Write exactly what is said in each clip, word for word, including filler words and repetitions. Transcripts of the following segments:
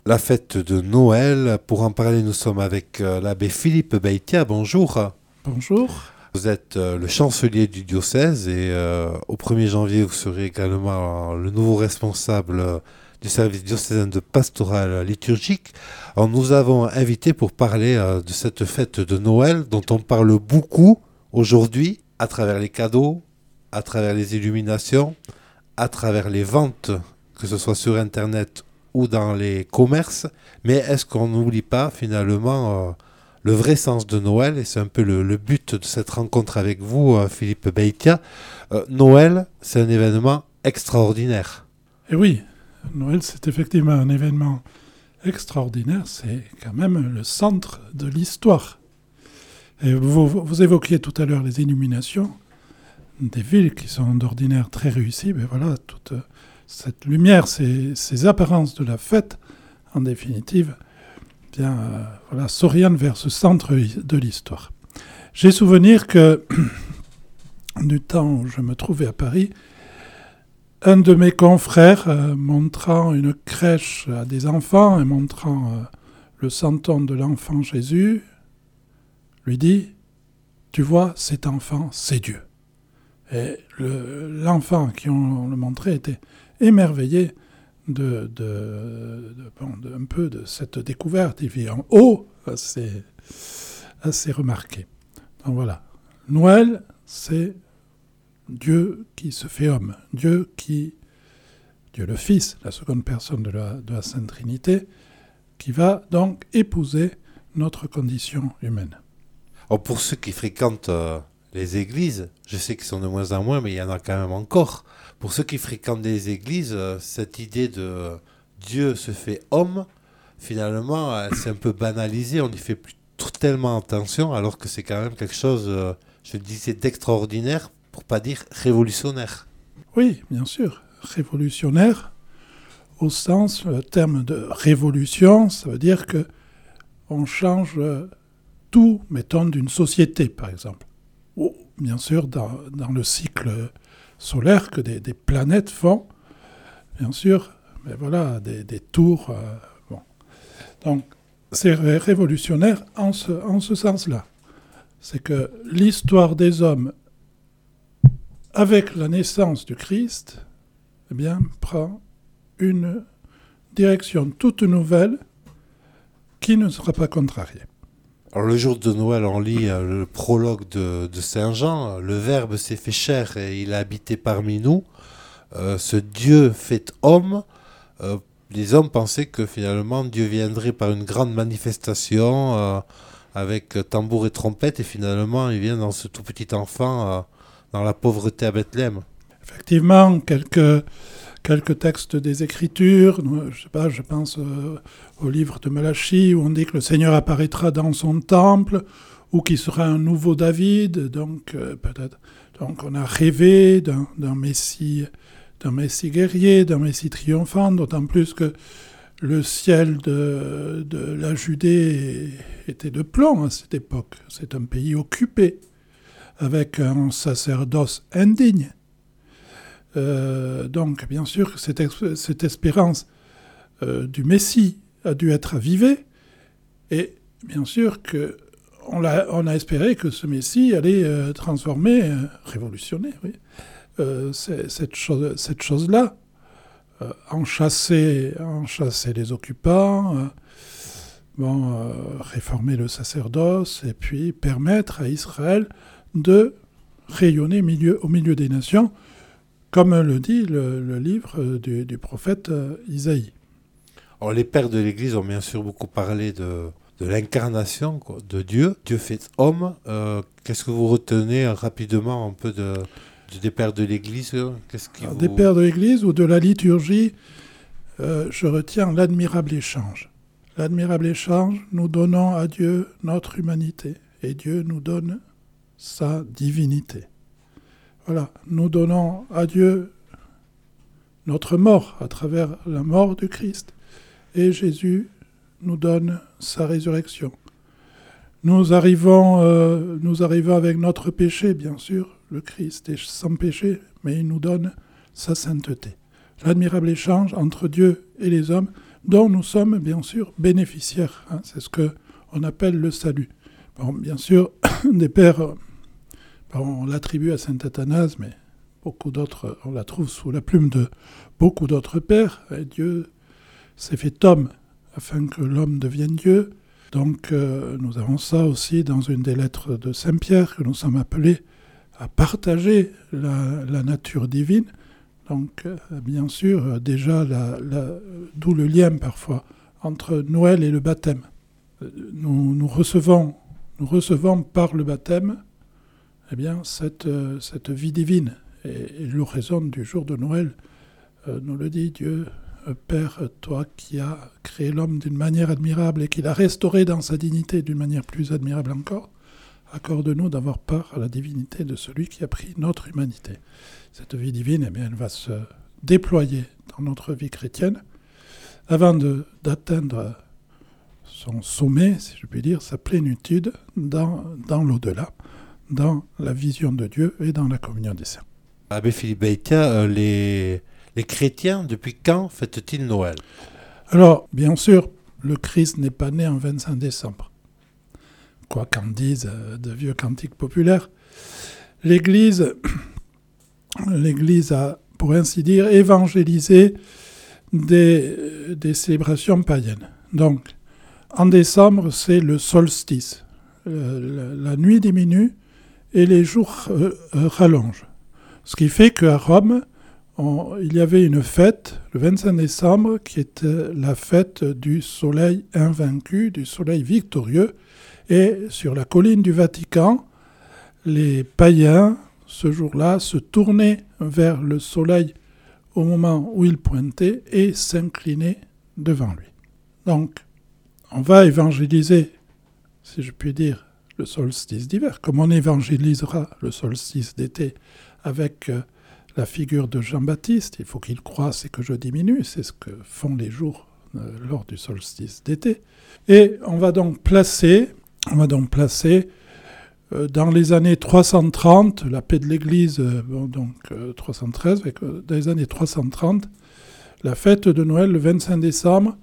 la fête de Noël. Pour en parler, nous sommes avec euh, l'abbé Philippe Beitia. Bonjour. Bonjour. Vous êtes euh, le chancelier du diocèse et euh, au premier janvier, vous serez également euh, le nouveau responsable euh, du service diocésain de pastoral liturgique. Alors, nous avons invité pour parler euh, de cette fête de Noël dont on parle beaucoup aujourd'hui à travers les cadeaux, à travers les illuminations, à travers les ventes, que ce soit sur Internet ou dans les commerces. Mais est-ce qu'on n'oublie pas finalement euh, le vrai sens de Noël? Et c'est un peu le, le but de cette rencontre avec vous, euh, Philippe Beitia. Euh, Noël, c'est un événement extraordinaire. Et oui, Noël, c'est effectivement un événement extraordinaire. C'est quand même le centre de l'histoire. Et vous, vous évoquiez tout à l'heure les illuminations des villes qui sont d'ordinaire très réussies. Mais voilà, toute cette lumière, ces, ces apparences de la fête, en définitive, bien, euh, voilà, s'orientent vers ce centre de l'histoire. J'ai souvenir que du temps où je me trouvais à Paris, un de mes confrères, euh, montrant une crèche à des enfants et montrant euh, le santon de l'enfant Jésus, lui dit « Tu vois, cet enfant, c'est Dieu ». Et le, l'enfant qui on, on le montrait était émerveillé de, de, de, bon, de, un peu de cette découverte. Il vit en haut, assez, assez remarqué. Donc voilà, Noël, c'est Dieu qui se fait homme, Dieu qui, Dieu le Fils, la seconde personne de la, de la Sainte Trinité, qui va donc épouser notre condition humaine. Alors pour ceux qui fréquentent euh, les églises, je sais qu'ils sont de moins en moins, mais il y en a quand même encore. Pour ceux qui fréquentent les églises, euh, cette idée de euh, Dieu se fait homme, finalement, euh, c'est un peu banalisé, on n'y fait plus tout, tellement attention, alors que c'est quand même quelque chose, euh, je le disais, d'extraordinaire, pour pas dire révolutionnaire. Oui, bien sûr, révolutionnaire, au sens, le terme de révolution, ça veut dire que on change tout, mettons, d'une société, par exemple. Ou, bien sûr, dans, dans le cycle solaire que des, des planètes font, bien sûr, mais voilà, des, des tours. Euh, bon. Donc, c'est ré- révolutionnaire en ce, en ce sens-là. C'est que l'histoire des hommes, avec la naissance du Christ, eh bien, prend une direction toute nouvelle qui ne sera pas contrariée. Alors le jour de Noël, on lit euh, le prologue de, de Saint Jean. Le Verbe s'est fait chair et il a habité parmi nous. Euh, ce Dieu fait homme. Euh, les hommes pensaient que finalement Dieu viendrait par une grande manifestation euh, avec tambour et trompette. Et finalement, il vient dans ce tout petit enfant, euh, dans la pauvreté à Bethléem. Effectivement, quelques, quelques textes des Écritures, je sais pas, je pense euh, au livre de Malachie, où on dit que le Seigneur apparaîtra dans son temple, ou qu'il sera un nouveau David, donc euh, peut-être. Donc on a rêvé d'un, d'un Messie, d'un Messie guerrier, d'un Messie triomphant, d'autant plus que le ciel de, de la Judée était de plomb à cette époque. C'est un pays occupé, avec un sacerdoce indigne. Euh, donc, bien sûr, cette, ex- cette espérance euh, du Messie a dû être avivée, et bien sûr qu'on a, on a espéré que ce Messie allait euh, transformer, euh, révolutionner, oui, euh, cette, chose, cette chose-là, euh, enchasser, enchasser les occupants, euh, bon, euh, réformer le sacerdoce, et puis permettre à Israël de rayonner milieu, au milieu des nations, comme le dit le, le livre du, du prophète euh, Isaïe. Alors les pères de l'Église ont bien sûr beaucoup parlé de, de l'incarnation quoi, de Dieu. Dieu fait homme. Euh, qu'est-ce que vous retenez euh, rapidement un peu de, de- des pères de l'Église euh, Qu'est-ce qui Alors, vous... des pères de l'Église ou de la liturgie, euh, je retiens l'admirable échange. L'admirable échange, nous donnons à Dieu notre humanité, et Dieu nous donne sa divinité. Voilà, nous donnons à Dieu notre mort à travers la mort du Christ. Et Jésus nous donne sa résurrection. Nous arrivons, euh, nous arrivons avec notre péché, bien sûr, le Christ est sans péché, mais il nous donne sa sainteté. L'admirable échange entre Dieu et les hommes dont nous sommes bien sûr bénéficiaires. Hein, c'est ce qu'on appelle le salut. Bon, bien sûr, des pères, bon, on l'attribue à saint Athanase, mais beaucoup d'autres, on la trouve sous la plume de beaucoup d'autres pères. Et Dieu s'est fait homme afin que l'homme devienne Dieu. Donc euh, nous avons ça aussi dans une des lettres de saint Pierre, que nous sommes appelés à partager la, la nature divine. Donc euh, bien sûr, euh, déjà, la, la, d'où le lien parfois entre Noël et le baptême. Nous, nous, recevons, nous recevons par le baptême eh bien, cette, euh, cette vie divine. Et, et l'oraison du jour de Noël euh, nous le dit, Dieu, euh, Père, toi qui as créé l'homme d'une manière admirable et qui l'a restauré dans sa dignité d'une manière plus admirable encore, accorde-nous d'avoir part à la divinité de celui qui a pris notre humanité. Cette vie divine, eh bien, elle va se déployer dans notre vie chrétienne avant de, d'atteindre son sommet, si je puis dire, sa plénitude dans, dans l'au-delà, dans la vision de Dieu et dans la communion des saints. Abbé Philippe Beytia, euh, les, les chrétiens, depuis quand fêtent-ils Noël ? Alors, bien sûr, le Christ n'est pas né en vingt-cinq décembre. Quoi qu'en disent euh, de vieux cantiques populaires, l'Église, l'Église a, pour ainsi dire, évangélisé des, des célébrations païennes. Donc, en décembre, c'est le solstice. Euh, la, la nuit diminue et les jours euh, euh, rallongent. Ce qui fait qu'à Rome, on, il y avait une fête, le vingt-cinq décembre, qui était la fête du soleil invaincu, du soleil victorieux. Et sur la colline du Vatican, les païens, ce jour-là, se tournaient vers le soleil au moment où il pointait et s'inclinaient devant lui. Donc, on va évangéliser, si je puis dire, le solstice d'hiver, comme on évangélisera le solstice d'été avec euh, la figure de Jean-Baptiste. Il faut qu'il croisse et que je diminue, c'est ce que font les jours euh, lors du solstice d'été. Et on va donc placer, on va donc placer euh, dans les années trois cent trente, la paix de l'Église, euh, bon, donc euh, trois cent treize, avec, euh, dans les années trois cent trente, la fête de Noël, le vingt-cinq décembre.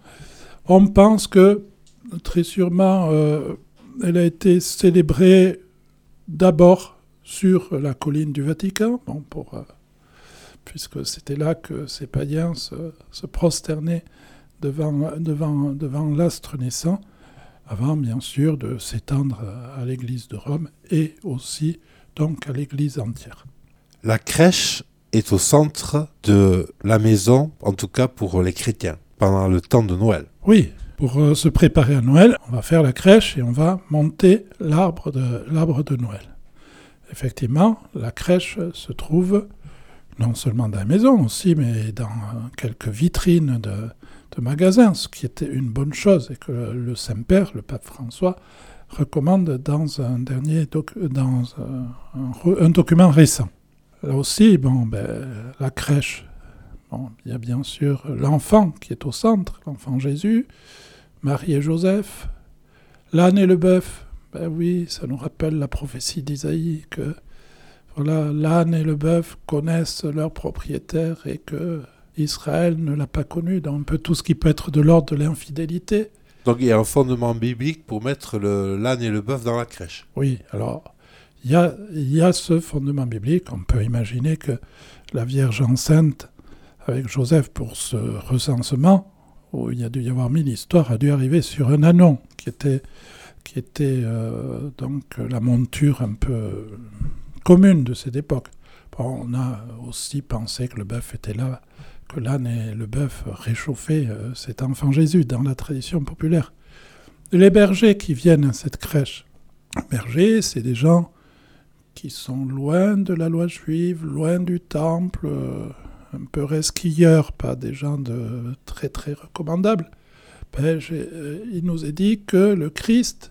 On pense que, très sûrement, euh, elle a été célébrée d'abord sur la colline du Vatican, bon, pour, euh, puisque c'était là que ces païens se, se prosternaient devant, devant, devant l'astre naissant, avant bien sûr de s'étendre à l'Église de Rome et aussi donc à l'Église entière. La crèche est au centre de la maison, en tout cas pour les chrétiens, pendant le temps de Noël. Oui, pour euh, se préparer à Noël, on va faire la crèche et on va monter l'arbre de, l'arbre de Noël. Effectivement, la crèche se trouve non seulement dans la maison aussi, mais dans quelques vitrines de, de magasins, ce qui était une bonne chose et que le Saint-Père, le pape François, recommande dans un dernier doc, dans un, un, un document récent. Là aussi, bon, ben, la crèche, bon, il y a bien sûr l'enfant qui est au centre, l'enfant Jésus, Marie et Joseph, l'âne et le bœuf. Ben oui, ça nous rappelle la prophétie d'Isaïe que voilà, l'âne et le bœuf connaissent leur propriétaire et que Israël ne l'a pas connu, donc un peu tout ce qui peut être de l'ordre de l'infidélité. Donc il y a un fondement biblique pour mettre le, l'âne et le bœuf dans la crèche. Oui, alors il y a, il y a ce fondement biblique. On peut imaginer que la Vierge enceinte avec Joseph pour ce recensement, où il y a dû y avoir mille histoires, a dû arriver sur un ânon qui était... qui était euh, donc la monture un peu commune de cette époque. Bon, on a aussi pensé que le bœuf était là, que l'âne et le bœuf réchauffaient euh, cet enfant Jésus dans la tradition populaire. Les bergers qui viennent à cette crèche, bergers, c'est des gens qui sont loin de la loi juive, loin du temple, euh, un peu resquilleurs, pas des gens de très très recommandables. Ben, j'ai, euh, il nous est dit que le Christ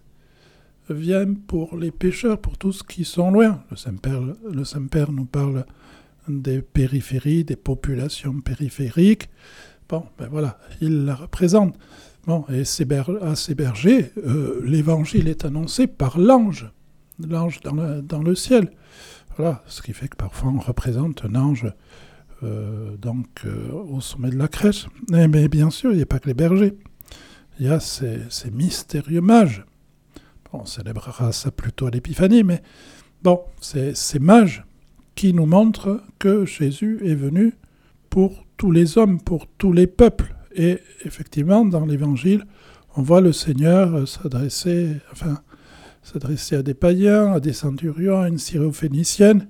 vient pour les pécheurs, pour tous qui sont loin. Le Saint-Père, le Saint-Père nous parle des périphéries, des populations périphériques. Bon, ben voilà, il la représente. Bon, et ces ber- à ces bergers, euh, l'évangile est annoncé par l'ange, l'ange dans le, dans le ciel. Voilà, ce qui fait que parfois on représente un ange euh, donc euh, au sommet de la crèche. Et, mais bien sûr, il n'y a pas que les bergers. Il y a ces, ces mystérieux mages. Bon, on célébrera ça plutôt à l'Épiphanie, mais bon, c'est ces mages qui nous montrent que Jésus est venu pour tous les hommes, pour tous les peuples. Et effectivement, dans l'Évangile, on voit le Seigneur s'adresser, enfin, s'adresser à des païens, à des centurions, à une syro-phénicienne,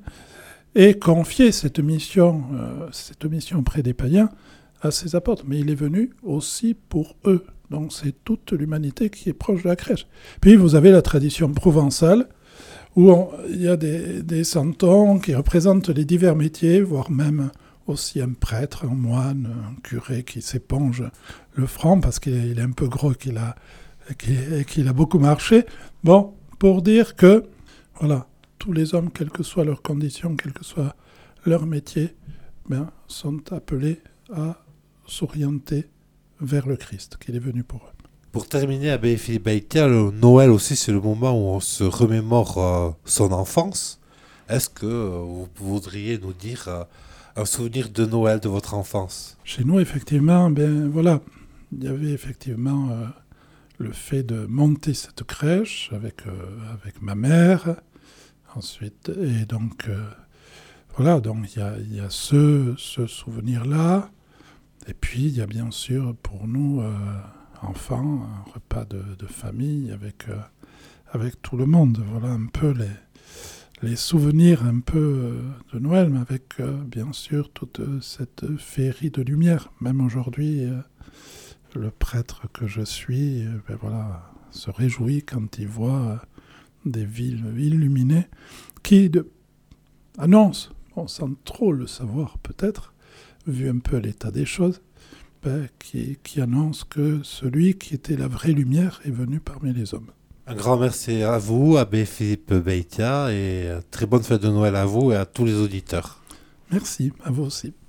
et confier cette mission, euh, cette mission auprès des païens à ses apôtres. Mais il est venu aussi pour eux. Donc c'est toute l'humanité qui est proche de la crèche. Puis vous avez la tradition provençale, où on, il y a des, des santons qui représentent les divers métiers, voire même aussi un prêtre, un moine, un curé qui s'éponge le front parce qu'il est un peu gros et qu'il a, qu'il, qu'il a beaucoup marché. Bon, pour dire que, voilà, tous les hommes, quelles que soient leurs conditions, quel que soit leur métier, ben, sont appelés à s'orienter vers le Christ, qu'il est venu pour eux. Pour terminer, Abbé Philippe Beitia, le Noël aussi, c'est le moment où on se remémore euh, son enfance. Est-ce que euh, vous voudriez nous dire euh, un souvenir de Noël de votre enfance? Chez nous, effectivement, ben voilà, il y avait effectivement euh, le fait de monter cette crèche avec, euh, avec ma mère, ensuite, et donc, euh, voilà, donc il y a, y a ce, ce souvenir-là, et puis il y a bien sûr pour nous, euh, enfants, un repas de, de famille avec, euh, avec tout le monde, voilà un peu les... les souvenirs un peu de Noël, mais avec euh, bien sûr toute cette féerie de lumière. Même aujourd'hui, euh, le prêtre que je suis euh, ben voilà, se réjouit quand il voit euh, des villes illuminées qui de... annoncent, bon, sans trop le savoir peut-être, vu un peu l'état des choses, ben, qui, qui annoncent que celui qui était la vraie lumière est venu parmi les hommes. Un grand merci à vous, Abbé Philippe Beitia, et très bonne fête de Noël à vous et à tous les auditeurs. Merci, à vous aussi.